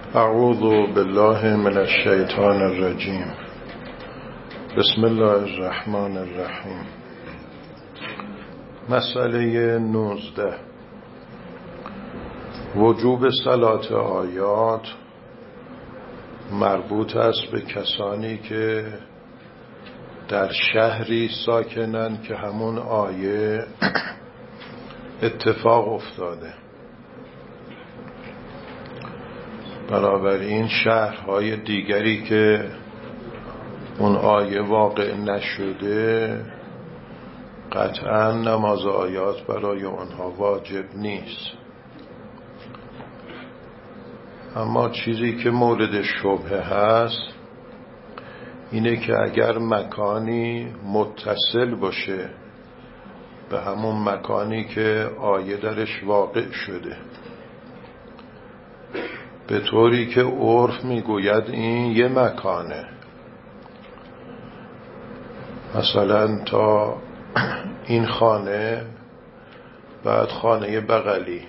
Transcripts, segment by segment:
اعوذ بالله من الشیطان الرجیم. بسم الله الرحمن الرحیم. مسئله 19. وجوب صلات آیات مربوط است به کسانی که در شهری ساکنند که همون آیه اتفاق افتاده. بنابراین شهرهای دیگری که اون آیه واقع نشده قطعا نماز آیات برای اونها واجب نیست. اما چیزی که مورد شبهه هست اینه که اگر مکانی متصل باشه به همون مکانی که آیه درش واقع شده، به طوری که عرف میگوید این یه مکانه، مثلا تا این خانه بعد خانه بغلی،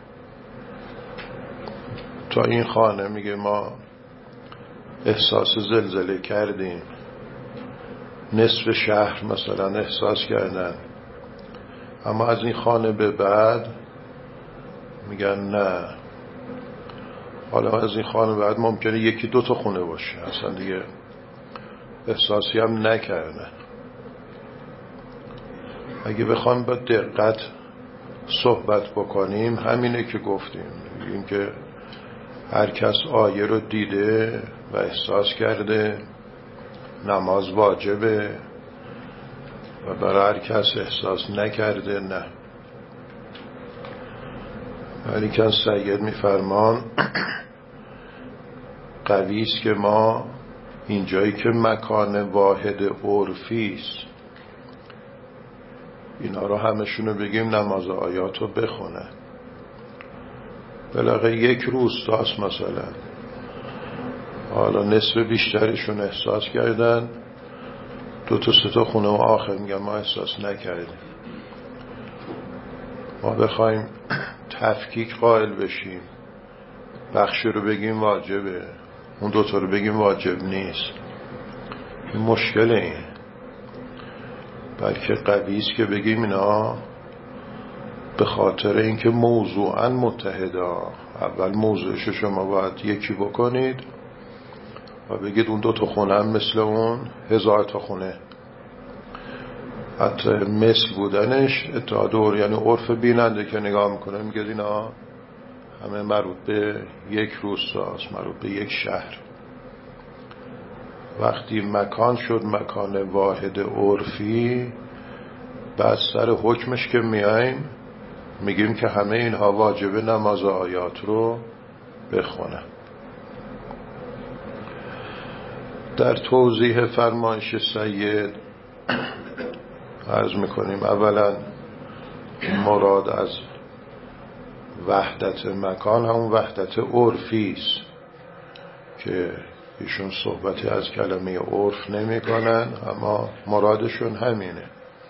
تا این خانه میگه ما احساس زلزله کردیم، نصف شهر مثلا احساس کردن، اما از این خانه به بعد میگن نه، حالا از این خانه بعد ممکنه یکی دو تا خونه باشه، اصلا دیگه احساسی هم نکردن. اگه بخوام با دقت صحبت بکنیم همینه که گفتیم، این که هر کس آیه رو دیده و احساس کرده نماز واجبه و برای هر کس احساس نکرده نه. ولی که سید میفرمان قویست که ما اینجایی که مکان واحد عرفیست اینا رو همشونو بگیم نماز آیات رو بخونه. بالاخره یک روستاست مثلا، حالا نصف بیشترشون احساس کردن، دو تا سه تا خونه و آخر میگن ما احساس نکردیم. ما بخوایم تفکیک قائل بشیم، بخشی رو بگیم واجبه، اون دوتا رو بگیم واجب نیست، این مشکله. این بلکه قویست که بگیم اینا به خاطر اینکه موضوعاً متحدا، اول موضوعش شما باید یکی بکنید و بگید اون دوتا خونه هم مثل اون 1000 تا خونه، حتی مثل بودنش اتحاد یعنی عرف بیننده که نگاه میکنه میگه اینا همه مربوط به یک روستاست، مربوط به یک شهر. وقتی مکان شد مکان واحد عرفی، بعد سر حکمش که میایم میگیم که همه اینها واجب نماز آیات رو بخونن. در توضیح فرمایش سید عرض میکنیم اولا مراد از وحدت مکان همون وحدت عرفی است که ایشون صحبتی از کلمه عرف نمی کنن، اما مرادشون همینه.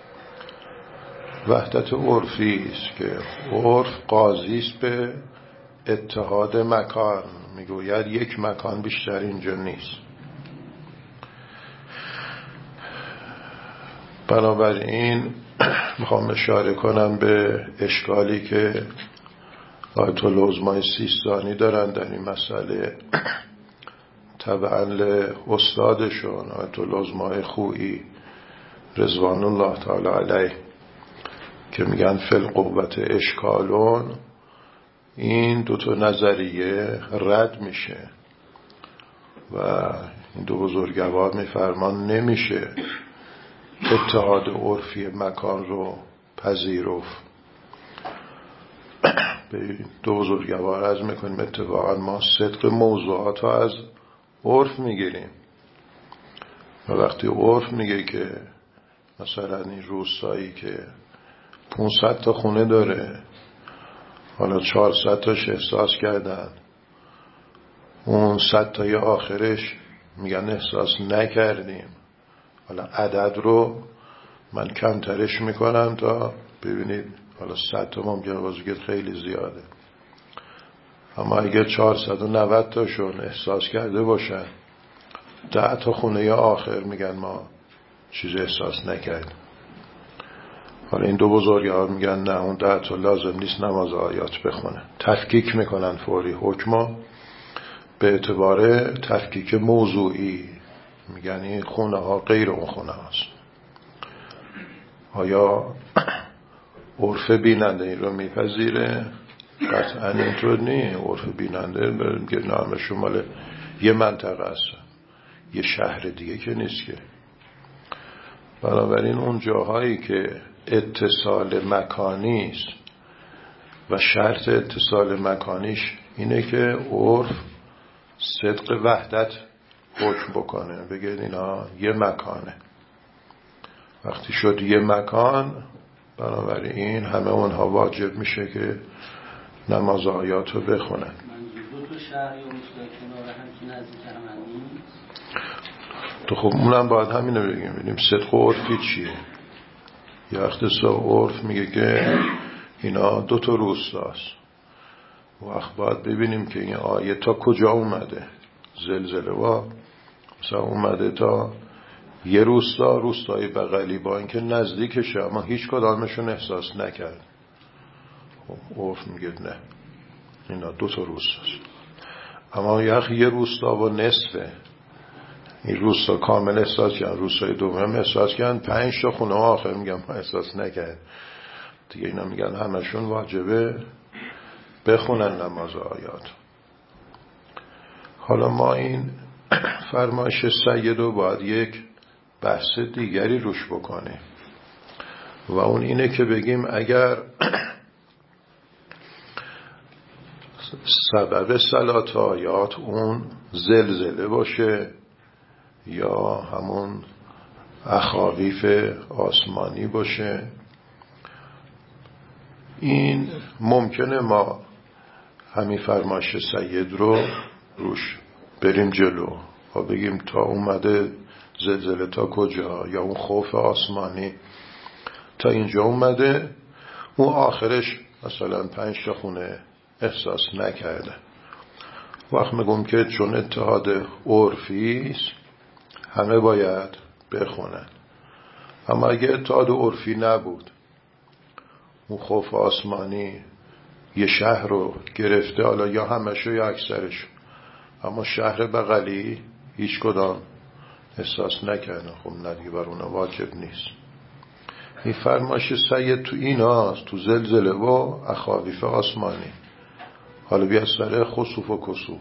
وحدت عرفی است که عرف قاضی است به اتحاد مکان، میگوید یک مکان بیشتر اینجا نیست. بنابراین میخوام اشاره کنم به اشکالی که آیت العظمای سیستانی دارن در این مسئله، طبعا استادشون آیت العظمای خویی رضوان الله تعالی علیه که میگن فی القوت اشکالون. این دوتا نظریه رد میشه و این دو بزرگوار میفرمان نمیشه اتحاد عرفی مکان رو پذیرفت. به دو بزرگوار عرض میکنیم اتفاقا ما صدق موضوعات رو از عرف میگیریم و وقتی عرف میگه که مثلا این روستایی که 500 تا خونه داره، حالا 400 تاش احساس کردن، اون 100 تای آخرش میگن احساس نکردیم، حالا عدد رو من کمترش میکنم تا ببینید حالا 100 تا ممکنه باز بگید خیلی زیاده، اما اگه 490 تاشون احساس کرده باشن، 10 تا خونه آخر میگن ما چیز احساس نکردیم. حالا این دو بزرگوار میگن نه، اون 10 تا لازم نیست نماز آیات بخونه. تفکیک میکنن فوری حکمو به اعتبار تفکیک موضوعی، میگن این خونه ها غیر اون خونه هاست. آیا عرف بیننده این رو میپذیره؟ قطعا اینطور نیست. عرف بیننده میگه نام شمال یه منطقه است، یه شهر دیگه که نیست که. بنابراین اون جاهایی که اتصال مکانی است و شرط اتصال مکانیش اینه که عرف صدق وحدت حکم بکنه، بگه اینا یه مکانه. وقتی شد یه مکان، بنابراین همه اونها واجب میشه که نماز آیات رو بخونن. منظور دو تا شهر یا روستای کنار هم که نزدیک هم نیست؟ تو خب اونم باید همینو بگیم صدق و عرفی چیه. یا اختصار عرف میگه که اینا 2 تا روستاست. وقت باید ببینیم که این آیه تا کجا اومده. زلزله مثلا اومده تا یه روستای بغلی، با اینکه نزدیکشه اما هیچ کدامشون احساس نکرد. خب عرف میگه نه، اینا 2 تا روستاست. اما یه روستا و نصفه، این روستا کامل احساس کردن، روستای دوم احساس کردن، 5 تا خونه آخر میگم احساس نکرد دیگه. اینا میگن همشون واجبه بخونن نماز آیات. حالا ما این فرمایش سید رو باید یک بحث دیگری روش بکنیم و اون اینه که بگیم اگر سبب صلات آیات اون زلزله باشه یا همون اخاویف آسمانی باشه، این ممکنه ما همین فرمایش سید رو روش بریم جلو و بگیم تا اومده زلزله تا کجا، یا اون خوف آسمانی تا اینجا اومده، اون آخرش مثلا 5 تا خونه احساس نکرده. وقت میگم که چون اتحاد عرفی است همه باید بخونن. اما اگه اتحاد عرفی نبود، اون خوف آسمانی یه شهر رو گرفته، حالا یا همشو یا اکثرش، اما شهر بغلی هیچ کدام احساس نکردن، خب نه دیگه بر اونا واجب نیست. این فرمایش سید تو ایناست، تو زلزله و اخاویف آسمانی. حالا بیا سر خسوف و کسوف.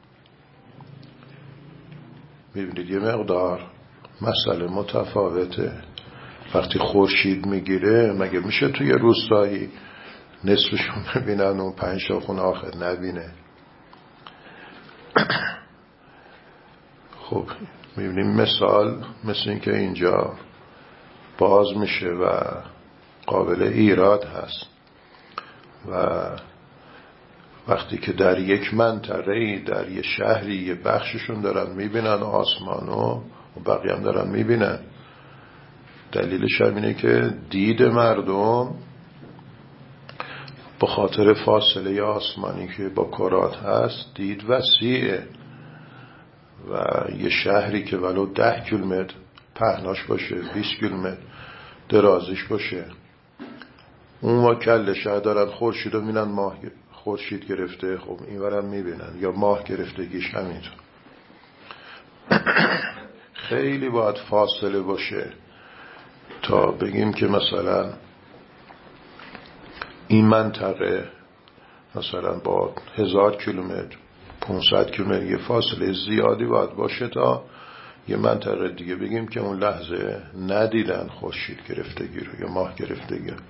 میبینید یه مقدار مسئله متفاوته. وقتی خورشید میگیره، مگه میشه توی روستایی نصفشون ببینن اون 5 تا خونه آخر نبینه؟ خب میبینیم مثال مثل این که اینجا باز میشه و قابل ایراد هست. و وقتی که در یک منطقه‌ای، در یک شهری، یه بخششون دارن میبینن آسمانو و بقیه هم دارن میبینن، دلیلش هم اینه که دید مردم به خاطر فاصله آسمانی که با کرات هست دید وسیعه و یه شهری که ولو 10 کیلومتر پهناش باشه، 20 کیلومتر درازش باشه، اون با کل شهر دارن خورشید رو میبینن، ماه خورشید گرفته، خب این ورم میبینن، یا ماه گرفتگیش همینطور. خیلی باید فاصله باشه تا بگیم که مثلا این منطقه مثلا با 1000 کیلومتر 500 کیلومتر یه فاصله زیادی باید باشه تا یه منطقه دیگه بگیم که اون لحظه ندیدن خورشید گرفتگی رو یا ماه گرفتگی رو.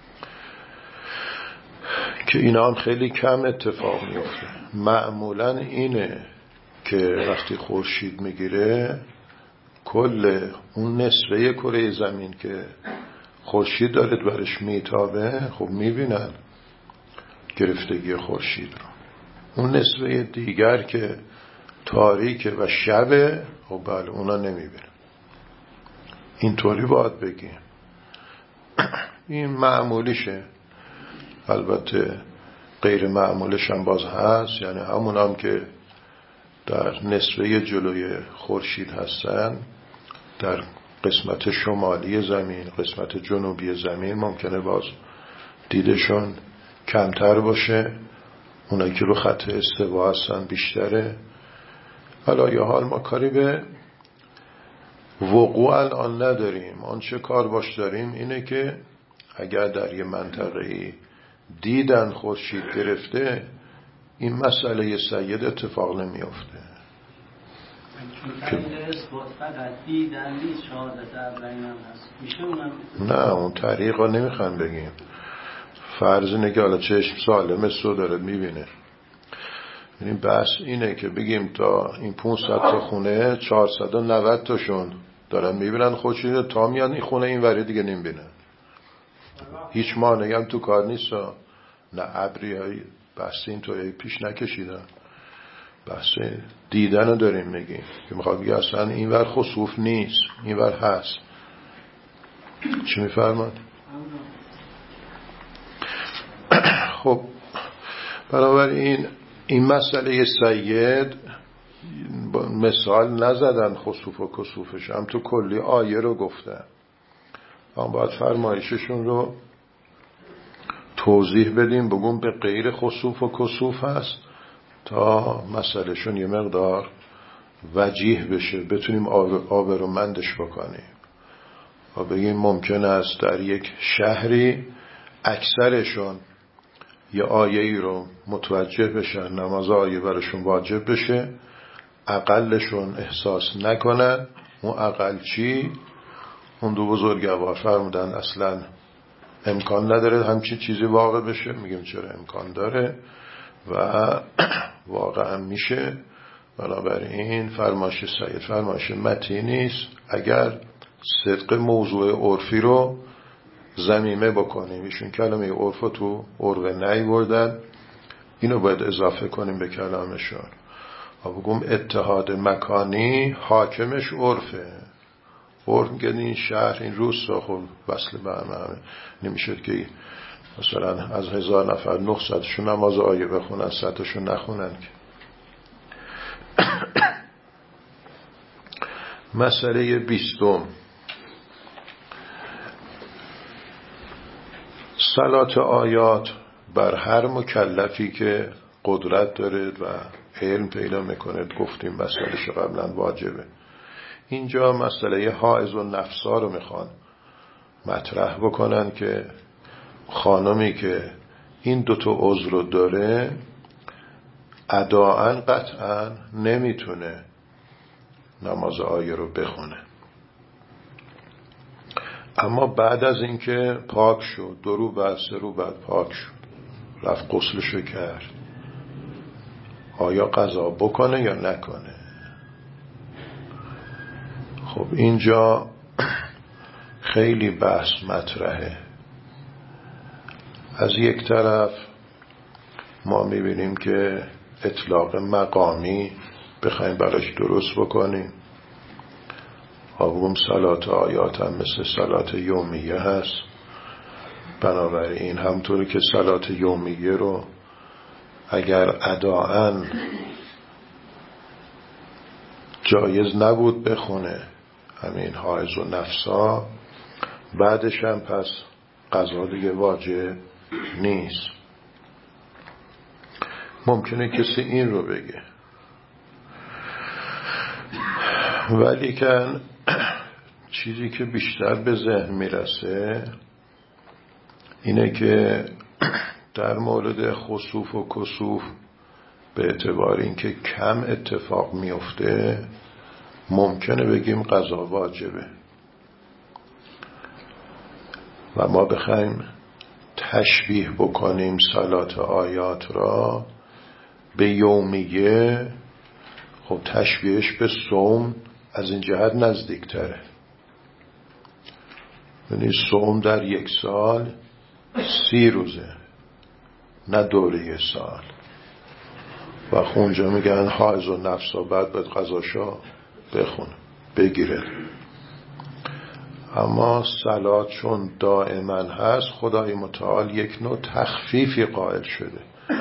که اینا هم خیلی کم اتفاق میفته. معمولا اینه که وقتی خورشید میگیره کل اون نصفه کره زمین که خورشید داره برش میتابه، خب میبینن گرفتگی خورشید رو. اون نصفه دیگر که تاریکه و شبه، خب بله اونا نمیبینن. اینطوری باید بگیم. این معمولیشه. البته غیر معمولش هم باز هست، یعنی همون هم که در نصفه جلوی خورشید هستن، در قسمت شمالی زمین، قسمت جنوبی زمین ممکنه باز دیدشون کمتر باشه، اونایی که رو خط استوا هستن بیشتره. حالا یا حال ما کاری به وقوع الان نداریم. آنچه کار باش داریم اینه که اگر در یه منطقه‌ای دیدن خورشید گرفته، این مسئله سید اتفاق نمیافته. نه اون طریق ها نمیخوان بگیم. فرض اینه که حالا چشم سالم سو داره میبینه. یعنی بحث اینه که بگیم تا این 500 تا خونه 490 تاشون دارن میبینن خورشید، تا میان این خونه این وری دیگه نمیبینن. هیچ مانعی هم تو کار نیست. نه ابری های بحث اینطوری پیش نکشیدن. بحث دیدن رو داریم میگیم که میخواد بگه اصلا این ور خسوف نیست، این ور هست. چی میفرماد؟ خب بنابراین این مسئله سید مثال نزدن خسوف و کسوفش، هم تو کلی آیه رو گفتن. اما باید فرمایششون رو توضیح بدیم، بگم به غیر خسوف و کسوف هست تا مسئلهشون یه مقدار وجیه بشه، بتونیم آبرومندش بکنیم و بگیم ممکن است در یک شهری اکثرشون یه آیه‌ای رو متوجه بشن، نماز آیه برشون واجب بشه، اقلشون احساس نکنن. اون اقل چی؟ اون دو بزرگوار فرمودن اصلا امکان نداره همچین چیزی واقع بشه. میگیم چرا امکان داره و واقعا میشه. بنابراین فرمایش سید فرمایش متین نیست. اگر صدق موضوع عرفی رو ضمیمه بکنیم، ایشون کلمه عرف رو تو عرف نیاوردن، اینو باید اضافه کنیم به کلامشون و بگم اتحاد مکانی حاکمش عرفه. عرف میگه این شهر این روستا خب وصل به همه نمیشد که مثلا از 1000 نفر 900 شون نماز آیه بخونن 100 شون نخونن که. مسئله 20 صلات آیات بر هر مکلفی که قدرت داره و علم پیدا میکنه. گفتیم مسئلهش قبلا واجبه. اینجا مسئله حائض و نفسا رو میخوان مطرح بکنن که خانمی که این دوتا عذر رو داره اداءً قطعاً نمیتونه نماز آیه رو بخونه، اما بعد از اینکه پاک شد 2 روز بعد 3 روز بعد پاک شد رفت غسلشو کرد، آیا قضا بکنه یا نکنه؟ خب اینجا خیلی بحث مطرحه. از یک طرف ما میبینیم که اطلاق مقامی بخوایم براش درست بکنیم، بگم صلات آیات هم مثل صلات یومیه هست. بنابراین همطوری که صلات یومیه رو اگر اداءً جایز نبود بخونه همین حائض و نفسا، بعدش هم پس قضا دیگه واجب نیست. ممکنه کسی این رو بگه، ولی که چیزی که بیشتر به ذهن میرسه اینه که در مورد خسوف و کسوف به اعتبار اینکه کم اتفاق میفته ممکنه بگیم قضا واجبه و ما بخوایم تشبیه بکنیم صلات آیات را به یومیه. خب تشبیهش به صوم از این جهت نزدیکتره. یعنی صوم در 1 سال 30 روزه، نه دوره سال. و اونجا میگن حائض و نفسا بعد باید قضاشا بخونه بگیره. اما صلات چون دائما هست، خدای متعال یک نوع تخفیفی قائل شده.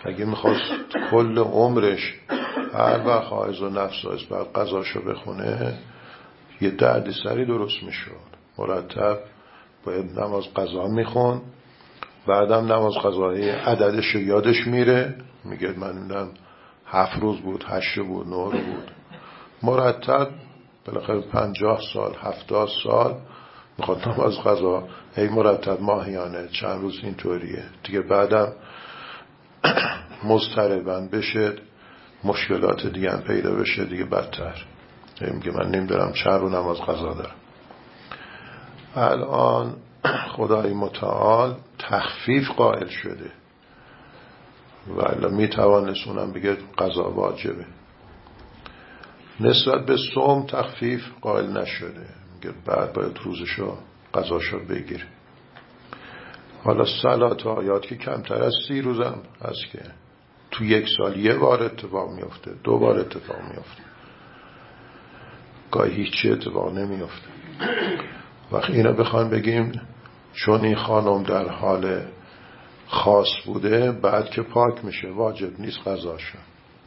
اگه میخواست کل عمرش هر وقت حائز و نفس بعد قضاشو بخونه یه دردی سری درست میشد. مرتب باید نماز قضا میخون، بعدم نماز قضایی عددش یادش میره، میگه من میدونم 7 روز بود، 8 بود، 9 بود، مرتب بالاخره 50 سال 70 سال میخواد نماز قضا، هی مرتب ماهیانه چند روز اینطوریه دیگه. بعدم مضطرباً بشه، مشکلات دیگه هم پیدا بشه دیگه بدتر، میگه من نمیدونم چند رو نماز قضا دارم. الان خدای متعال تخفیف قائل شده و الان میتوانست اونم بگه قضا واجبه. نسبت به صوم تخفیف قائل نشده، میگه بعد باید روزشو قضاشو بگیره. حالا صلات و آیات که کمتر از 30 روزم هست که تو 1 سال 1 بار اتفاق میفته، 2 بار اتفاق میفته، گاهی هیچی اتفاق نمیفته. وقتی اینا بخوایم بگیم چون این خانم در حال خاص بوده بعد که پاک میشه واجب نیست قضاشو.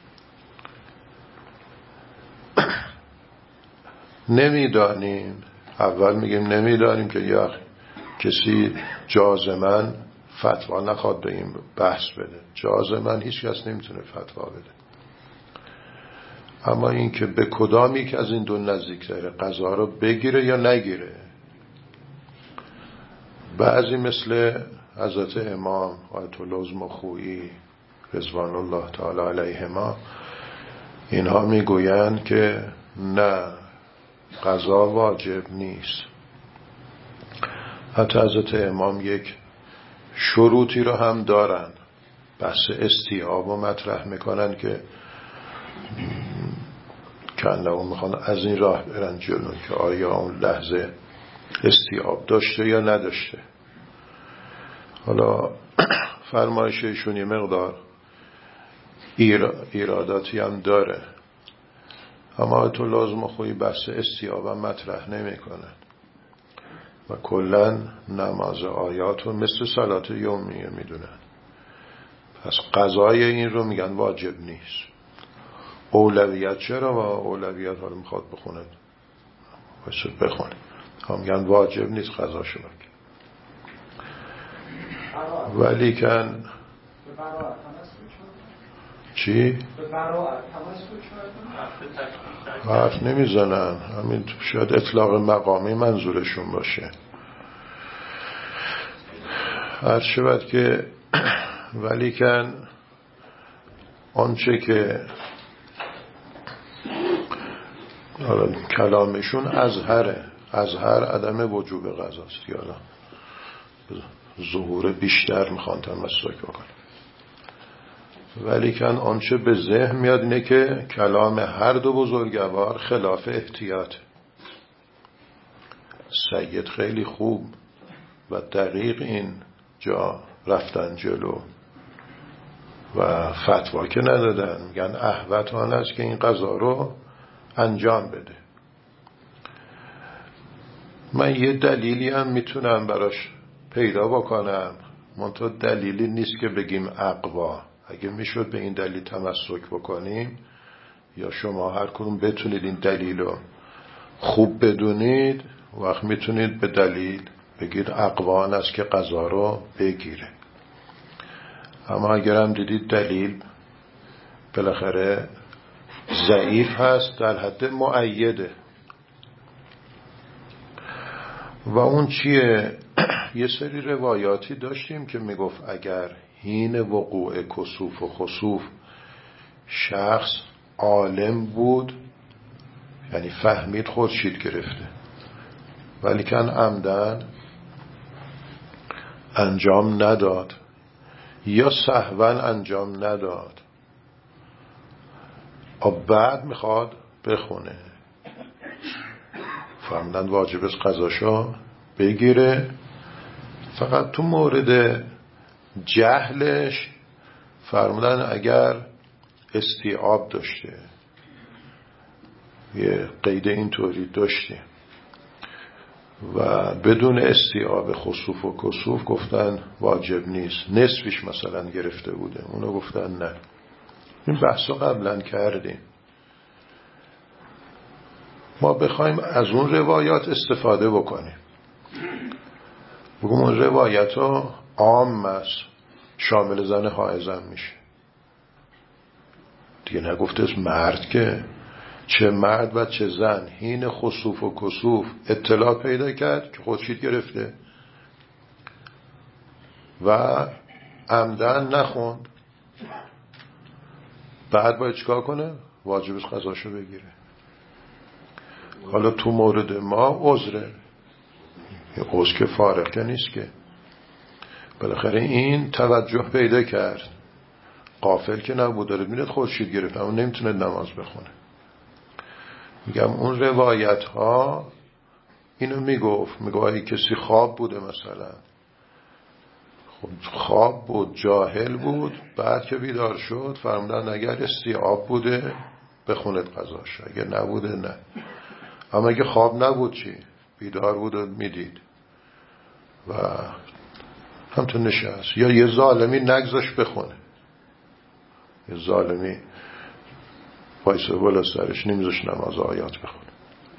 نمیدانیم، اول میگیم نمیدانیم که یا کسی جازماً فتوا نخواد به این بحث بده، جازماً هیچ کس نمیتونه فتوا بده. اما این که به کدام یک از این دو نزدیکتره، قضا رو بگیره یا نگیره. بعضی مثل حضرت امام آیت الله الزمخویی رضوان الله تعالی علیهما اینها میگویند که نه، قضا واجب نیست. حتی حضرت امام یک شروطی رو هم دارن، بحث استیعاب رو مطرح میکنن که کنه میخوان از این راه برن جلو که آیا اون لحظه استیعاب داشته یا نداشته. حالا فرمایششون یه مقدار ایراداتی هم داره، اما تو لازم خویی بحث استیعاب هم مطرح نمی کنن و کلن نماز آیات رو مثل صلات یومیه میدونن. پس قضای این رو میگن واجب نیست. اولویت چرا؟ و اولویت حالا میخواد بخونه بخونه، هم میگن واجب نیست قضاشو بکن. ولی کن چی؟ حرف نمیزنن، همین شاید اطلاق مقامی منظورشون باشه. هر شود که ولی کن آنچه که کلامشون ازهر عدم وجوب قضاست، یالا ظهور بیشتر میخوان تمسک بکنن. ولی کن آنچه به ذهن میاد اینه که کلام هر دو بزرگوار خلاف احتیاط. سید خیلی خوب و دقیق این جا رفتن جلو و فتوا که ندادن، میگن احوط آن است که این قضا رو انجام بده. من یه دلیلی هم میتونم براش پیدا بکنم، منتها دلیلی نیست که بگیم اقوا. اگه میشد به این دلیل تمسک بکنیم یا شما هر کدوم بتونید این دلیل رو خوب بدونید، وقت میتونید به دلیل بگید اقوا آن است که قضا رو بگیره. اما اگرم دیدید دلیل بالاخره ضعیف هست، در حد مؤیده. و اون چیه؟ یه سری روایاتی داشتیم که میگفت اگر حین وقوع کسوف و خسوف شخص عالم بود، یعنی فهمید خورشید گرفته، ولی کن عمدن انجام نداد یا سهوا انجام نداد، بعد میخواد بخونه، فهمدن واجب است قضاشو بگیره. فقط تو مورد جهلش فرمودن اگر استیعاب داشته، یه قید اینطوری داشته. و بدون استیعاب خسوف و کسوف گفتن واجب نیست. نصفش مثلا گرفته بوده، اونو گفتن نه. این بحثا قبلا کردیم. ما بخوایم از اون روایات استفاده بکنیم، بگم اون روایت ها عام است، شامل زن حائضم میشه دیگه. نگفته از مرد که چه مرد و چه زن حین خسوف و کسوف اطلاع پیدا کرد که خورشید گرفته و عمدن نخوند، بعد باید چیکار کنه؟ واجبش قضاشو بگیره. حالا تو مورد ما عذره، عذر که فارغ که نیست که، بالاخره این توجه پیدا کرد، غافل که نبود، داره میره خورشید گرفت اما نمیتونه نماز بخونه. میگم اون روایت ها اینو میگه اگه کسی خواب بوده مثلا، خب خواب بود، جاهل بود، بعد که بیدار شد فرمودن اگر استیعاب بوده بخوند قضاش، اگر نبوده نه. اما اگه خواب نبود چی؟ بیدار بود و میدید و همتون نشست، یا یه ظالمی نگذاش بخونه، یه ظالمی وایسه بالا سرش نمیذاش نماز آیات بخونه.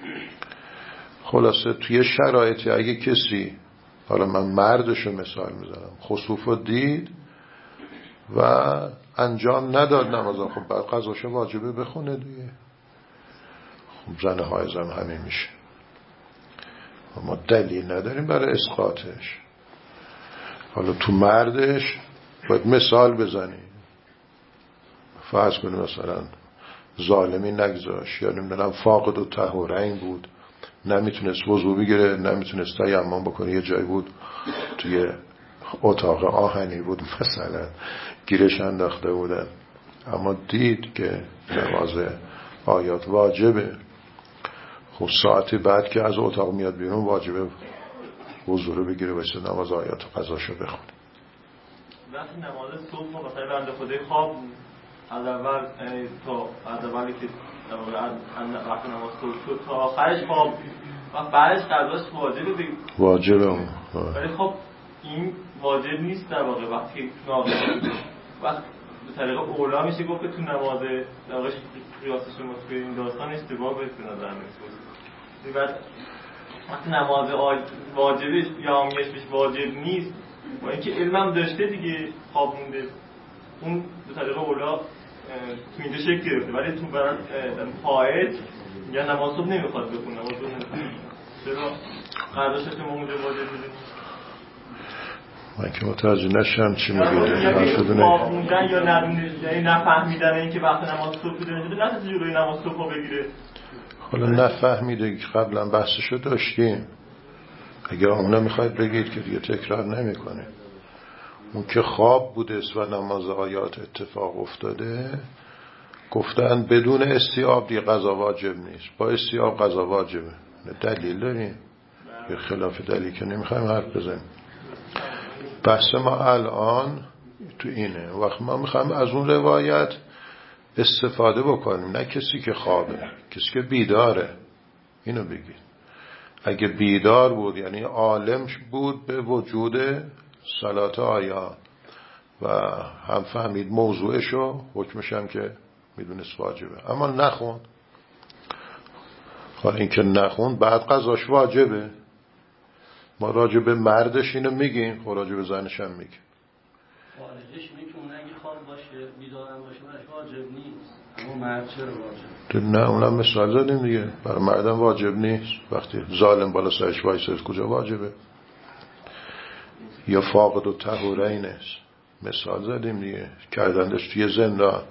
خلاصه توی شرایطی اگه کسی، حالا من مردشو مثال میزنم، خسوفو دید و انجام نداد نماز، خب بعد قضاشو واجبه بخونه دیگه. خب زن حائضم همین میشه. ما دلیل نداریم برای اسقاطش. حالا تو مردش باید مثال بزنیم، فرض کنیم مثلا ظالمی نگذاش، یا نمیدونم فاقد و طهورین بود، نمیتونست وضو بگیره، نمیتونست تیمم بکنه، یه جای بود توی اتاق آهنی بود مثلا گیرش انداخته بودن، اما دید که نماز آیات واجبه. خب ساعتی بعد که از اتاق میاد بیرون واجبه وضو رو بگیره و نماز آیات و قضاشو بخونه. وقتی نماز صبح مثلا بنده خدای خواب از اول تا از اولی که وقتی نماز صبح شد تا آخرش خواب و بعدش قضاش واجبه واجبه ولی خب این واجب نیست در واقع. وقتی وقت به طریق اولا میشه گفت که تو نماز در واقع قیاسش ما توی این داستان اشتباه به نظر میاد. بعد وقتی نماز واجبش یا آمیشش واجب نیست با اینکه علمم داشته دیگه خواب مونده، اون به طریق اولا تو اینجا شکل گرفته، ولی تو برای حائض یا نماز صبح نمیخواد بخونه، نماز صبح نمیخواد. چرا قضاش که ما اونجا واجب بودیم؟ من که متوجه نشم چی میگه. خواب موندن یا نفهمیدن این که وقت نماز صبح بوده نتیجه جلوی نماز صبح بگیره. حالا نفهمیده که قبلا بحثشو داشتیم، اگر اون نمیخواید بگید که دیگه تکرار نمیکنه. اون که خواب بوده و نماز آیات اتفاق افتاده، گفتن بدون استیعاب دیگه قضا واجب نیست، با استیعاب قضا واجبه. دلیل داریم؟ به خلاف دلیل که نمیخوایم حرف بزنیم. بحث ما الان تو اینه، وقت ما میخوایم از اون روایت استفاده بکنیم، نه کسی که خوابه، کسی که بیداره. اینو بگید اگه بیدار بود یعنی عالم بود به وجود صلات آیات و هم فهمید موضوعشو، حکمش هم که میدونست واجبه، اما نخوند. حالا این که نخوند بعد قضاش واجبه. ما راجب مردش اینو میگیم، خب راجب زنش هم میگیم. خارجش میتونه اگه خواب باشه بیدارم باشه برش واجب نیست، اما مرد چرا واجب؟ نه اونم مثال زدیم دیگه، برای مردم واجب نیست. وقتی ظالم بالا سرش وایسه کجا واجبه؟ یا فاقد و طهورین است، مثال زدیم دیگه، کردندش توی زندان.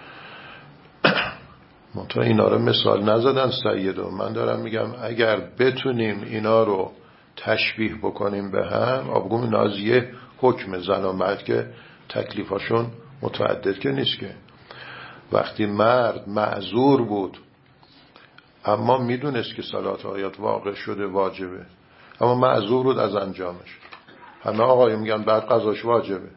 منطقه اینا رو مثال نزدن سیدو. من دارم میگم اگر بتونیم اینا رو تشبیه بکنیم به هم، آبگوم اینا از یه حکم زن و مرد که تکلیفاشون متعدد که نیست که. وقتی مرد معذور بود اما میدونست که صلات آیات واقع شده واجبه، اما معذور بود از انجامش، همه آقای میگن بعد قضاش واجبه.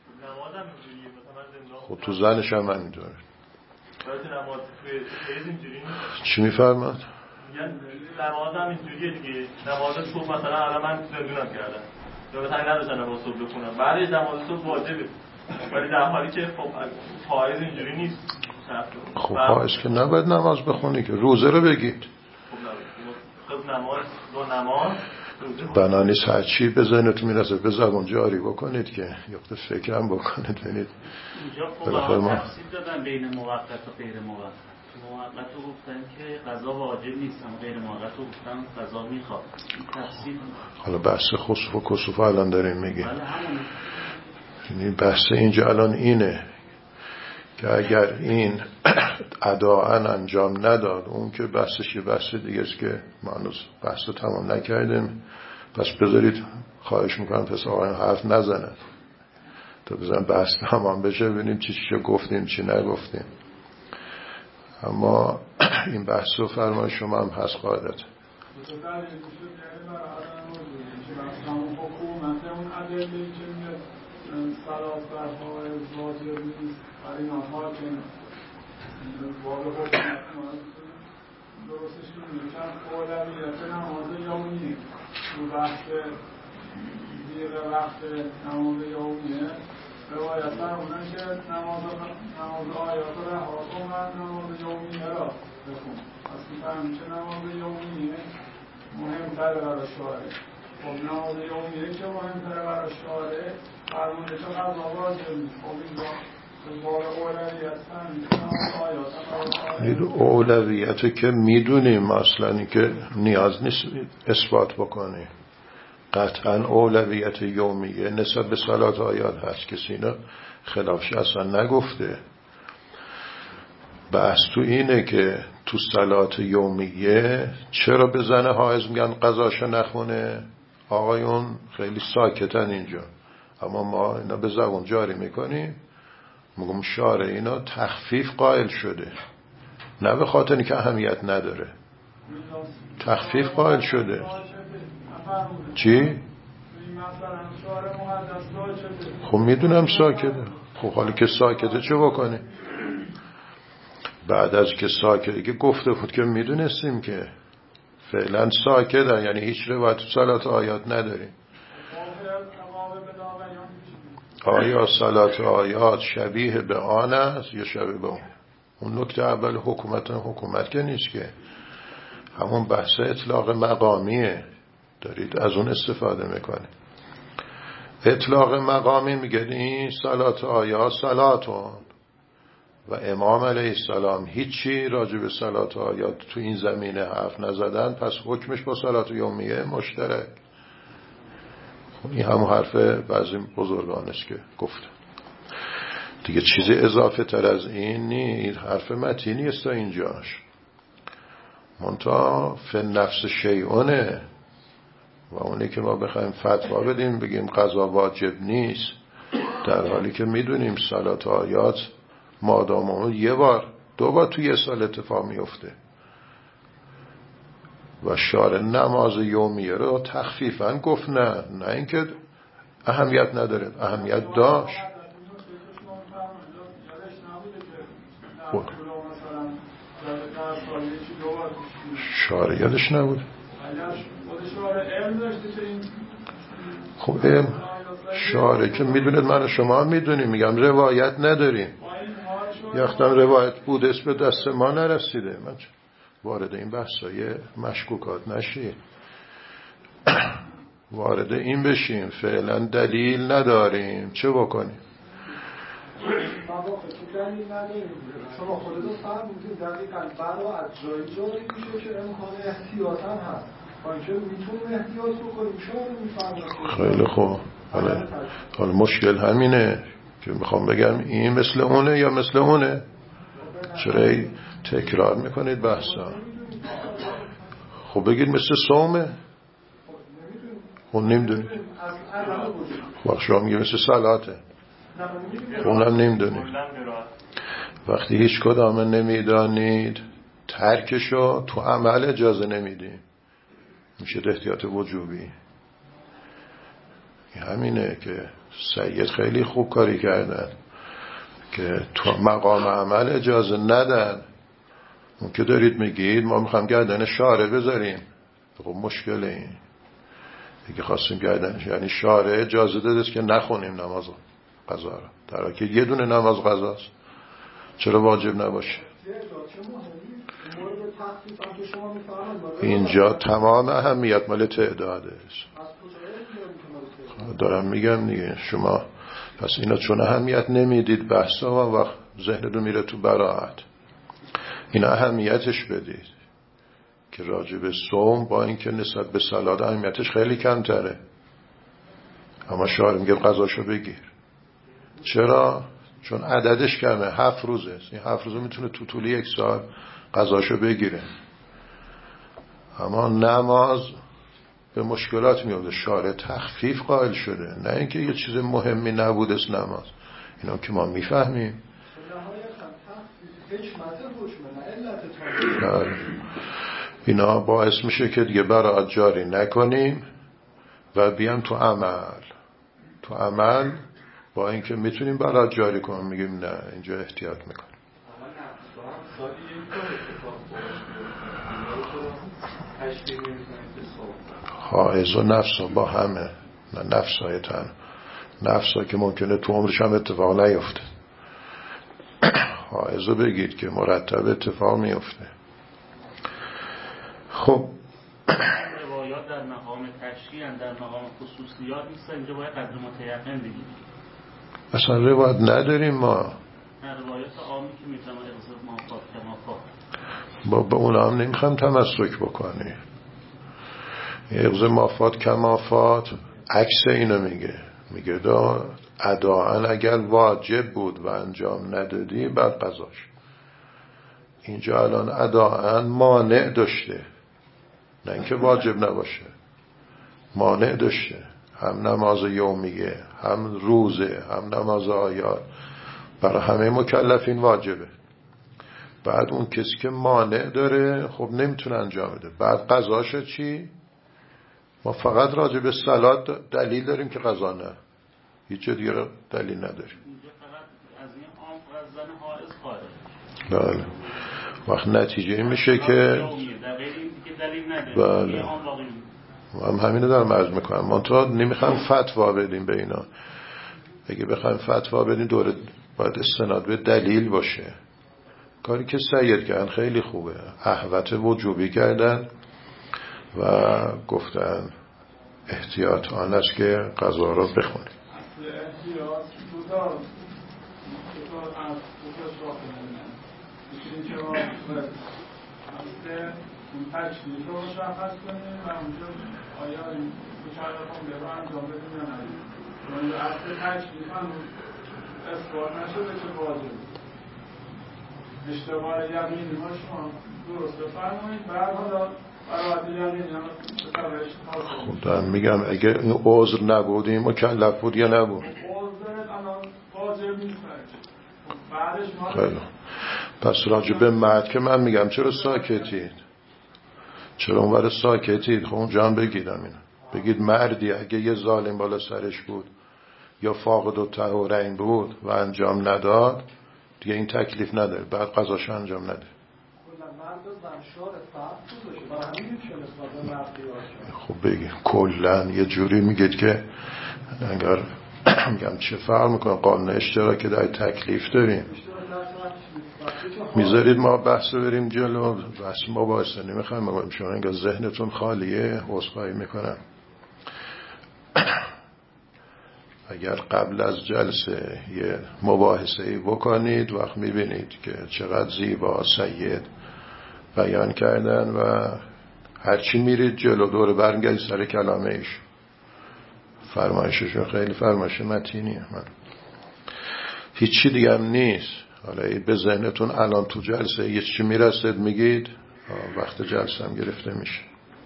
خب تو زنش هم همینطوره. چی میفرماد؟ یعنی نماز هم اینجوریه دیگه. نماز صبح مثلا الان من زندونم کردم یا مثلا نداشتم نماز صبح بخونم، بعدش نماز صبح واجبه، ولی در حالی که خب پایز اینجوری نیست. خب پایز که نباید نماز بخونی که روزه رو بگید. خب نماز بنا نیست هر چی به ذهنتون میرسه به زبان جاری بکنید که یا فکرم بکنید. ببینید اینجا خب تفصیل دادن بین موقت و غیر موقت. موقت رو گفتن که قضا واجب نیست، اما غیر موقت رو گفتن قضا میخواد. تفصیل حالا بحث خسوف و کسوف الان داریم میگیم. بله همون. یعنی بحث اینجا الان اینه که اگر این اداعاً انجام نداد، اون که بحثش یه بحث دیگه است که ما هنوز بحث رو تمام نکردیم. پس بذارید خواهش میکنم پس آقایان حرف نزنن تا بزن بحث تمام بشه، ببینیم چی گفتیم چی نگفتیم. اما این بحث رو فرمای شما هم هست قاعدت. صلاة بر حائض واجب نیست، برای ناها که واقع حکمت درستش کنیم چند اولویت نماز یومیه تو بحث زیر وقت نماز یومیه روایت فرمونن که نماز آیات رها کن و نماز یومیه را بخون. از که فهمیم که نماز یومیه مهمتره برای شارع. خب نماز یومیه که مهمتره برای شارع فرمونده که قضا واجب نیست. خب این بار اولویت فهمید اولویت که میدونیم اصلا که نیاز نیست اثبات بکنیم. قطعا اولویت یومیه نسبت به صلات آیات هست، کسی اینا خلافش اصلا نگفته. بحث تو اینه که تو صلات یومیه چرا به زن حائض میگن قضاشو نخونه؟ آقایون خیلی ساکتن اینجا، اما ما اینا به زبان جاری میکنیم. میگم شارع اینا تخفیف قائل شده، نه به خاطر اینکه اهمیت نداره، تخفیف قائل شده. چی؟ خب میدونم ساکته. خب حالا که ساکته چه بکنی؟ بعد از که ساکته که گفته بود که میدونستیم که فعلا ساکته، یعنی هیچ روایت صلات آیات نداریم. آیا صلات آیات شبیه به آن است یا شبیه به اون نکته اول حکومت که نیست که، همون بحث اطلاق مقامیه، دارید از اون استفاده میکنید. اطلاق مقامی میگه این صلات آیات صلاتون و امام علیه السلام هیچی راجع به صلات آیات تو این زمینه حرف نزدن، پس حکمش با صلات یومیه مشترک. این همون حرف بعضی بزرگان است که گفتن دیگه، چیزی اضافه تر از این نیست. حرف متینی است تا اینجاش. منتها فی نفس شیئونه و اونی که ما بخوایم فتوا بدیم بگیم قضا واجب نیست، در حالی که میدونیم صلات آیات مادام اون یه بار دو بار تو یه سال اتفاق میفته و شارع نماز یومیه رو تخفیفاً گفت نه اینکه اهمیت نداره، اهمیت داشت. شارع یادش نبود. خب شارع که میدونید، من شما میدونیم، میگم روایت نداریم. یختم روایت بود اسم دست ما نرسیده. من وارد این بحثای مشکوکات نشیم، وارد این بشیم. فعلا دلیل نداریم، چه بکنیم؟ شما خودتون فرمودید دقیقاً برای از جایی میشه که امکان احتیاط هم هست، با اینکه میتونیم احتیاط بکنیم. شما نمیفهمید. خیلی خوب. حالا مشکل همینه که میخوام بگم این مثل اونه یا مثل اونه. چرا تکرار میکنید بحثا؟ خب بگید مثل صومه. خب نمیدونید. خب شما میگه مثل صلاته. اونم نمیدونید. وقتی هیچ کدام نمیدانید ترکشو تو عمل اجازه نمیدیم، میشه احتیاط وجوبی. همینه که سید خیلی خوب کاری کردن که تو مقام عمل اجازه ندن، اون که دارید میگید ما میخوام گردن شارع بذاریم، خب مشکله این دیگه. خواستیم گردنش، یعنی شارع اجازه داده است که نخونیم نماز قضا رو، در حالی که یه دونه نماز قضاست، چرا واجب نباشه؟ اینجا تمام اهمیت مال تعداده. دارم میگم دیگه، شما پس اینا چون اهمیت نمیدید بحثا و وقت ذهنتون میره تو براعت. اینا اهمیتش بدید که راجع به صوم با اینکه نسبت به صلات اهمیتش خیلی کمتره، اما شاعر میگه قضاشو بگیر. چرا؟ چون عددش کمه، 7 روزه. این 7 روزه میتونه تو طول 1 سال قضاشو بگیره. اما نماز به مشکلات میاد. شارع تخفیف قائل شده، نه اینکه یه چیز مهمی نبودست نماز. اینا که ما میفهمیم. اینا باعث میشه که دیگه براعت جاری نکنیم و بیام تو عمل با اینکه میتونیم براعت جاری کنیم میگیم نه اینجا احتیاط میکنیم. حائز و نفس با همه، نه نفسای تن، نفسا که ممکنه تو عمرش هم اتفاق نیفته. حائز رو بگید که مرتب اتفاق میفته. خب روایات در مقام تشریع، در مقام خصوصیات نیست، اینجا باید قدر متیقن بگید. اصلا روایت نداریم ما. روایات عامی که میفهمه اغضب مافات کمافات، با اونا هم نمیخوام تمسک بکنی. اغضب مافات کمافات عکس اینو میگه دا اداعن اگر واجب بود و انجام ندادی بعد قضاش. اینجا الان اداعن مانع داشته، نه اینکه واجب نباشه، مانع داشته. هم نماز یومیه، هم روزه، هم نماز آیات، برای همه مکلفین واجبه. بعد اون کسی که مانع داره خب نمیتونه انجام بده، بعد قضاشه چی؟ ما فقط راجع به صلات دلیل داریم که قضا نه، هیچ دیگه دلیل نداریم. اینجا فقط از این عام فقط زن حائض خارج. بله. وقت نتیجه این میشه که دلیل نداره. بله. هم همینو دارم عرض میکنم. من تو نمیخوام فتوا بدیم به اینا. اگه بخوایم فتوا بدیم دوره باید استناد به دلیل باشه. کاری که سید کردن خیلی خوبه، احوط وجوبی کردن و گفتن احتیاط آن است که قضا را بخونیم. احتیاط دو تا اون تکلیف رو مشخص کنیم و اونجا آیا این مکلفان به رو انجام بدیم یا ندیم. چون اصل تکلیف هم اثبات نشده که واجب. اشتباه یقینی ما شما درست بفرمایید، بعد حالا برای یقینی هم به اشتباه. خب دارم میگم اگه این عذر نبود این مکلف بود یا نبود؟ عذر الان واجب نیست. بعدش ما خیلی. پس راجع به مرد که من میگم چرا ساکتید؟ چرا اونور ساکتید؟ خب اونجا هم بگید اینا. بگید مردی اگه یه ظالم بالا سرش بود یا فاقد الطهورین بود و انجام نداد دیگه این تکلیف نداره، بعد قضاش انجام نده. خب بگید کلن یه جوری میگید که اگر میگم چه فرق میکنه، قانون اشتراک در تکلیف داریم. میذارید ما بحث رو بریم جلو، بحث ما باعث نمیخوایم بگویم شما اینگه ذهنتون خالیه، عذرخواهی میکنم. اگر قبل از جلسه یه مباحثه‌ای بکنید وقت میبینید که چقدر زیبا سید بیان کردن و هرچی میرید جلو دور برگردید سر کلامه ایش. فرمایششون خیلی فرمایش متینیه. من هیچی دیگه هم نیست. حالا به ذهنتون الان تو جلسه یه چی میرسید میگید، وقت جلسه هم گرفته میشه.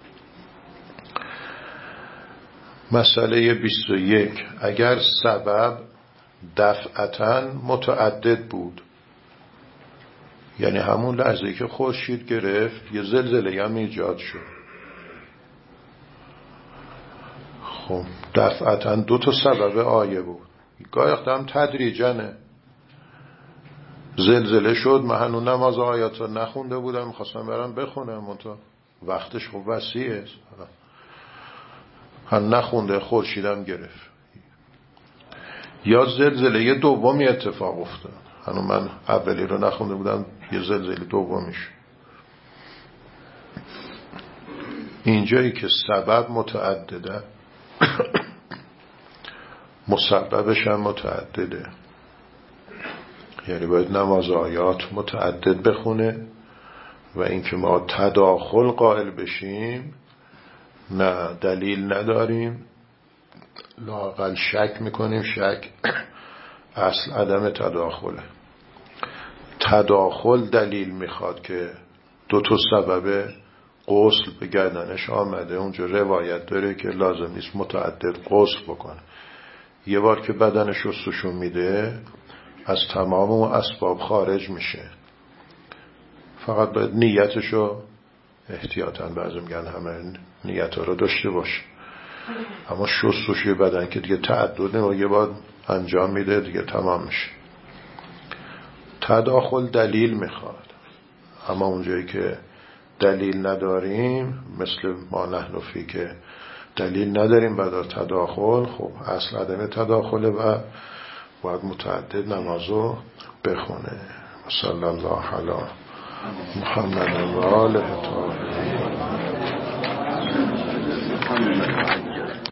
مسئله 21 اگر سبب دفعتاً متعدد بود، یعنی همون لحظه که خورشید گرفت یه زلزله هم ایجاد شد، خب دفعتاً 2 تا سبب آیه بود، گاهی وقتا هم تدریجاًه. زلزله شد، من هنوز نماز آیات رو نخونده بودم، میخواستم برم بخونم، منتها وقتش خب وسیعه، هم نخونده، خورشیدم گرفت. یا زلزله دومی اتفاق افتاد، هنوز من اولی رو نخونده بودم، یه زلزله دومیش. اینجایی که سبب متعدده مسببش هم متعدده، یعنی باید نماز آیات متعدد بخونه و اینکه ما تداخل قائل بشیم، نه دلیل نداریم، لااقل شک میکنیم. شک اصل عدم تداخله. تداخل دلیل میخواد که دو تا سبب غسل به گردنش آمده، اونجا روایت داره که لازم نیست متعدد غسل بکنه. یه بار که بدنش رو شستشو میده از تمام اون اسباب خارج میشه، فقط باید نیتشو احتیاطاً، بعضی میگن همه نیت‌ها رو داشته باشه، اما شستشوی بدن که دیگه تعدد نه، یه بار انجام میده دیگه تمام میشه. تداخل دلیل میخواد، اما اونجایی که دلیل نداریم، مثل ما نحنفی که دلیل نداریم بعد تداخل، خب اصل عدم تداخله و باید متعدد نمازو بخونه. صلی الله علی محمد و آله الطاهرین.